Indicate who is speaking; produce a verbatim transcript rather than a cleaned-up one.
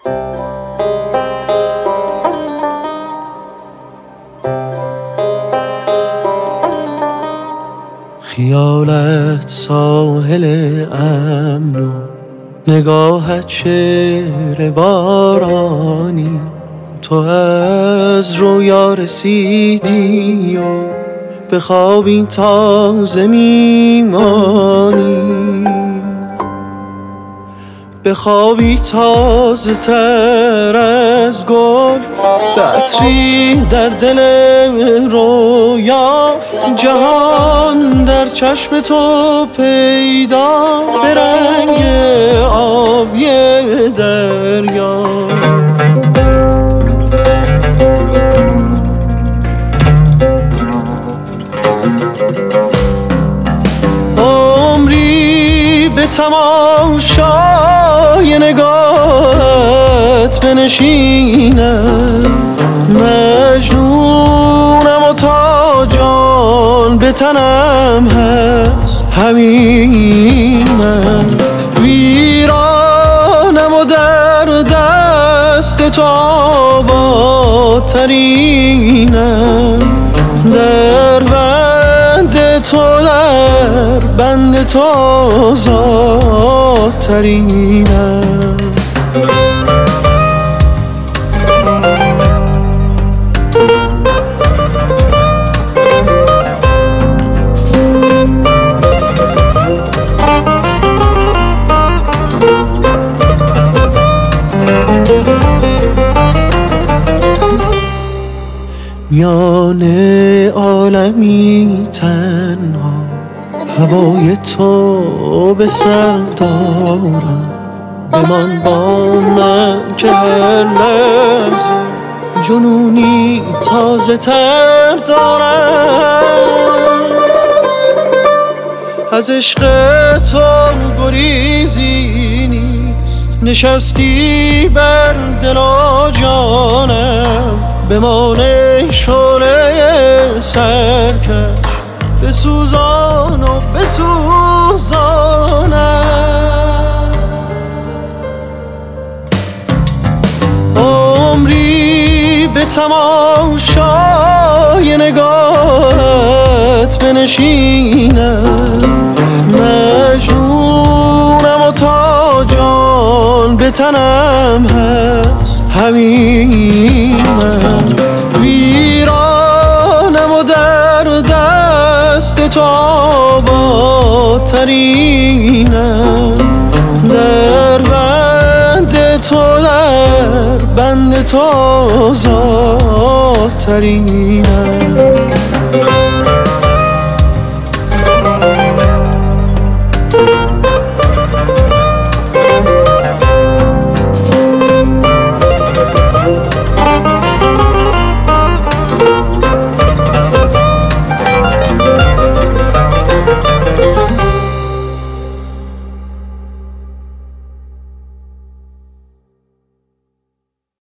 Speaker 1: خیالت ساحل امن و نگاهت شعر بارانی، تو از رویا رسیدی و به خواب این تازه میمانی، به خوابی تازه تر از گل، عطری در دل رویا، جهان در چشم تو پیدا، به رنگ آبی دریا. عمری به تماشای نگاهت بنشینم، مجنونم و تا جان به تنم هست همینم، ویرانم و در دست تو آبادترینم، در بند تو در بند تو آزادترینم. میان عالمی تنها هوای تو به سر دارم، بمان با من که هر لحظه جنونی تازه تر دارم، از عشق تو گریزی نیست، نشستی بر دل و جانم، بمان شعله سرکش بسوزان و بسوزانم. عمری به تماشای نگاهت بنشینم، مجنونم و تا جان به تنم هست همینم، ویرانم و در دست تو آبادترینم، در بند تو در بند تو آزادترینم.